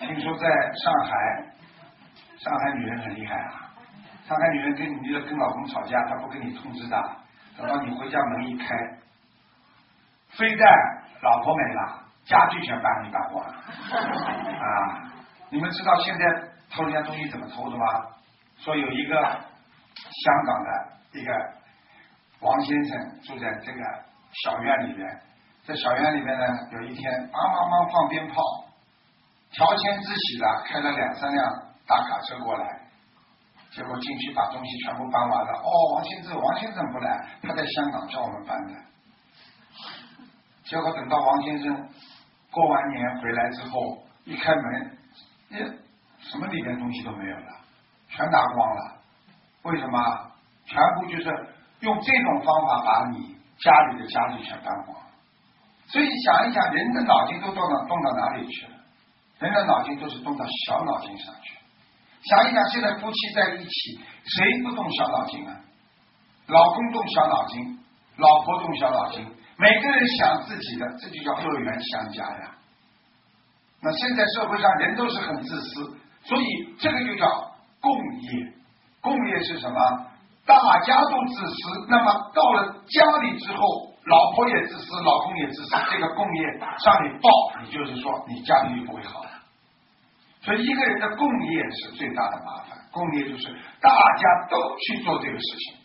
听说在上海女人很厉害啊，上海女人跟老公吵架，她不跟你通知的，等到你回家门一开，非但老婆没了，家具全帮你搬光了啊！你们知道现在偷人家东西怎么偷的吗？说有一个香港的一个王先生住在这个小院里边，在小院里边呢，有一天梆放鞭炮，乔迁之喜的开了2、3辆大卡车过来，结果进去把东西全部搬完了。王先生不来，他在香港叫我们搬的。结果等到王先生过完年回来之后，一开门，什么里面东西都没有了，全拿光了。为什么？全部就是用这种方法把你家里的家具全搬光。所以想一想，人的脑筋都动到哪里去了？人的脑筋都是动到小脑筋上去。想一想，现在夫妻在一起，谁不动小脑筋啊？老公动小脑筋，老婆动小脑筋，每个人想自己的，这就叫恶缘相加呀。那现在社会上人都是很自私，所以这个就叫共业。共业是什么？大家都自私，那么到了家里之后，老婆也自私，老公也自私，这个共业上你报，你就是说你家庭就不会好了。所以一个人的共业是最大的麻烦，共业就是大家都去做这个事情。